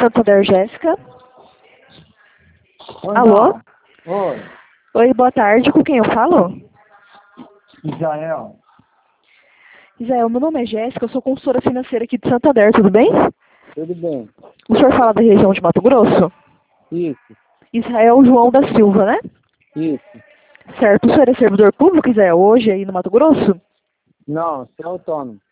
Santander, Jéssica. Oi, Alô? Oi, Oi, boa tarde. Com quem eu falo? Israel. Israel, meu nome é Jéssica, eu sou consultora financeira aqui de Santander, tudo bem? Tudo bem? O senhor fala da região de Mato Grosso? Isso, Israel João da Silva, né? isso. Certo. O senhor é servidor público, Israel, hoje aí no Mato Grosso? Não, sou autônomo.